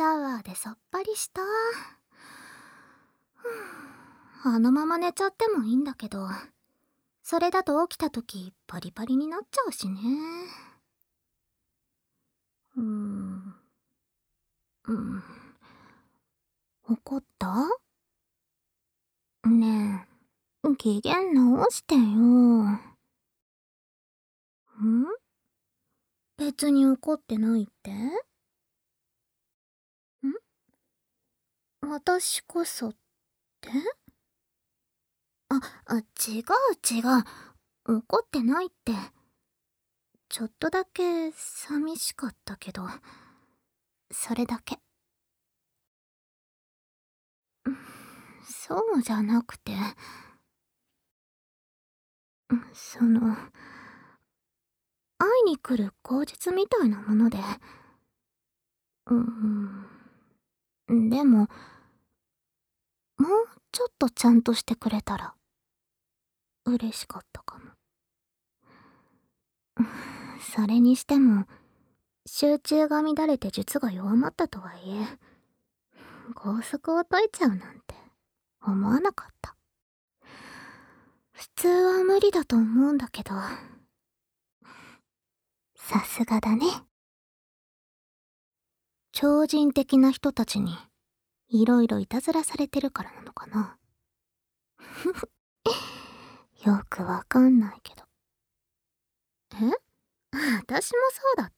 シャワーでさっぱりした。あのまま寝ちゃってもいいんだけど、それだと起きた時パリパリになっちゃうしね。うん。怒った？ねえ、機嫌直してよ。別に怒ってないって？私こそって？違う違う。怒ってないって。ちょっとだけ寂しかったけど、それだけ。そうじゃなくて、会いに来る口実みたいなもので。でも、もうちょっとちゃんとしてくれたら、嬉しかったかも。それにしても、集中が乱れて術が弱まったとはいえ、拘束を解いちゃうなんて思わなかった。普通は無理だと思うんだけど、さすがだね。超人的な人たちにいろいろいたずらされてるからなのかな。よくわかんないけど。え？私もそうだって？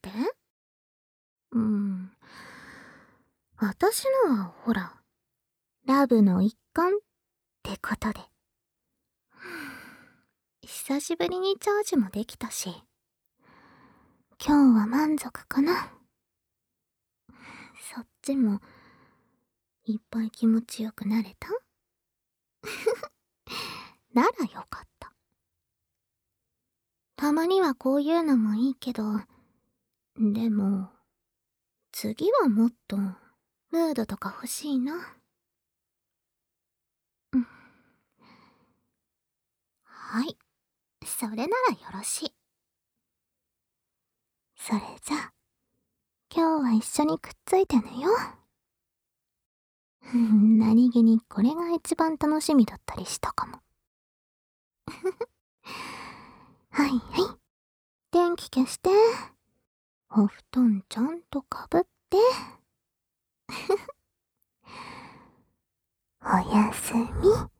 私のはほら、ラブの一環ってことで。久しぶりにチャージもできたし、今日は満足かな。そっちも、いっぱい気持ちよくなれた？ならよかった。たまにはこういうのもいいけど、でも、次はもっと、ムードとか欲しいな。はい。それならよろしい。それじゃあ、今日は一緒にくっついて寝よう。何気にこれが一番楽しみだったりしたかも。はいはい。電気消して。お布団ちゃんとかぶって。おやすみ。